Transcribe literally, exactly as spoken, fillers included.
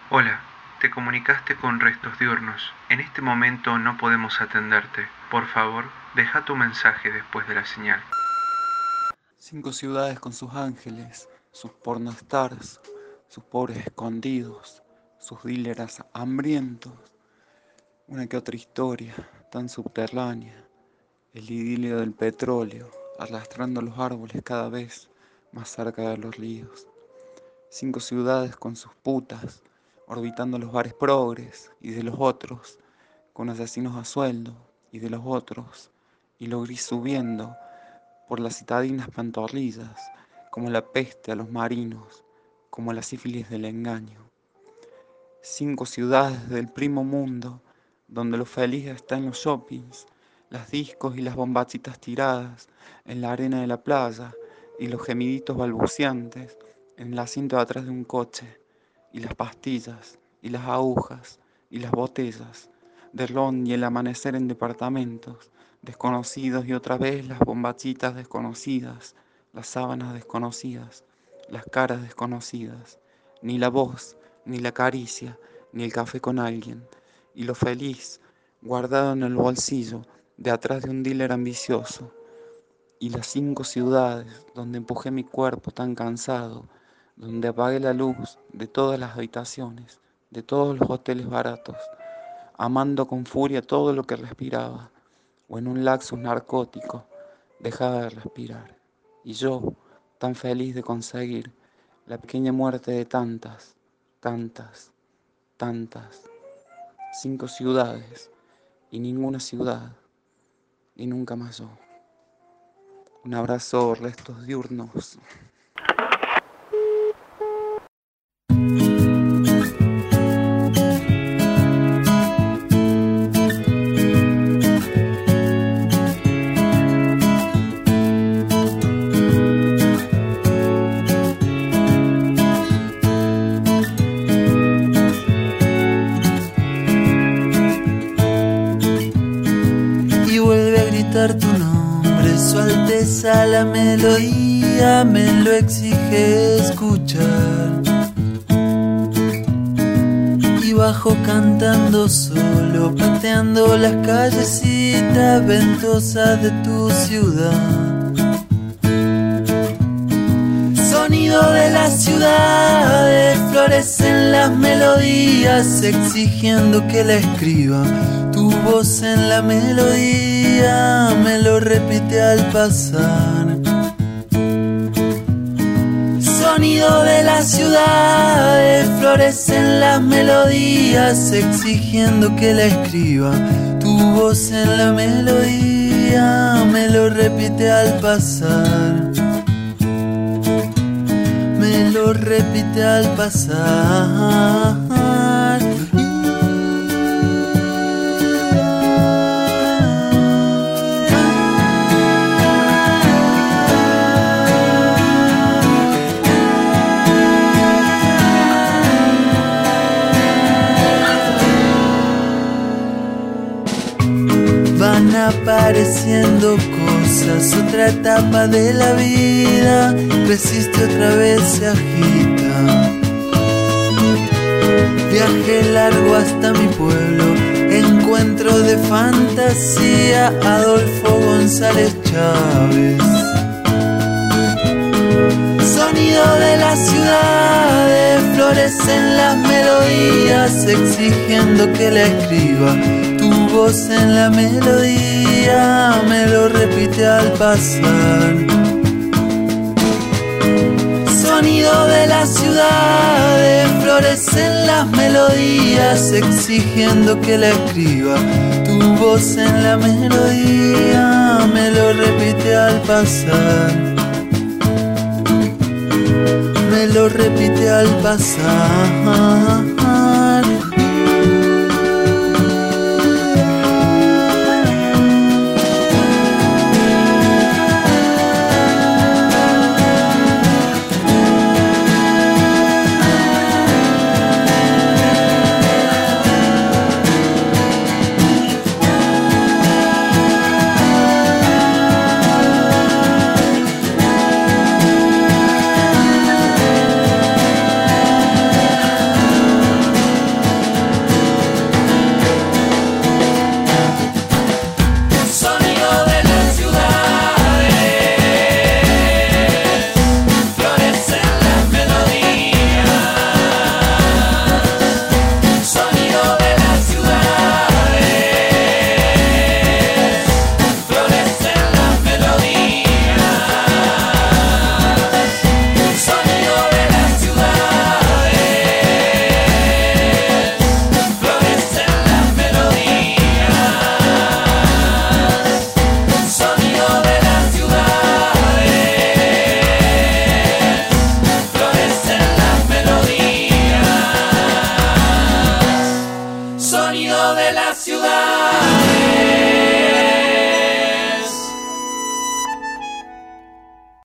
Hola, te comunicaste con Restos Diurnos. En este momento no podemos atenderte. Por favor, deja tu mensaje después de la señal. Cinco ciudades con sus ángeles, sus pornostars, sus pobres escondidos, sus dealers hambrientos. Una que otra historia tan subterránea, el idilio del petróleo, arrastrando los árboles cada vez más cerca de los ríos. Cinco ciudades con sus putas, orbitando los bares progres y de los otros, con asesinos a sueldo y de los otros, y lo gris subiendo por las citadinas pantorrillas, como la peste a los marinos, como la sífilis del engaño. Cinco ciudades del primo mundo, donde lo feliz está en los shoppings, las discos y las bombachitas tiradas en la arena de la playa y los gemiditos balbuceantes en el asiento de atrás de un coche, y las pastillas y las agujas y las botellas de ron y el amanecer en departamentos desconocidos y otra vez las bombachitas desconocidas, las sábanas desconocidas, las caras desconocidas, ni la voz, ni la caricia, ni el café con alguien, y lo feliz guardado en el bolsillo de atrás de un dealer ambicioso, y las cinco ciudades donde empujé mi cuerpo tan cansado, donde apagué la luz de todas las habitaciones, de todos los hoteles baratos, amando con furia todo lo que respiraba, o en un laxus narcótico dejaba de respirar. Y yo, tan feliz de conseguir la pequeña muerte de tantas, tantas, tantas, cinco ciudades, y ninguna ciudad, y nunca más yo. Un abrazo, Restos Diurnos. Tu nombre, su alteza, la melodía me lo exige escuchar. Y bajo cantando solo, pateando las callecitas ventosas de tu ciudad. Sonido de las ciudades, florecen las melodías exigiendo que la escriba. Tu voz en la melodía me lo repite al pasar. Sonido de las ciudades, florecen las melodías exigiendo que la escriba. Tu voz en la melodía me lo repite al pasar. Me lo repite al pasar. Van apareciendo cosas, otra etapa de la vida, resiste otra vez, se agita. Viaje largo hasta mi pueblo, encuentro de fantasía, Adolfo González Chávez. Sonido de las ciudades, florecen las melodías exigiendo que la escriba. Tu voz en la melodía me lo repite al pasar. Sonido de las ciudades, florecen las melodías exigiendo que la escriba. Tu voz en la melodía me lo repite al pasar. Me lo repite al pasar.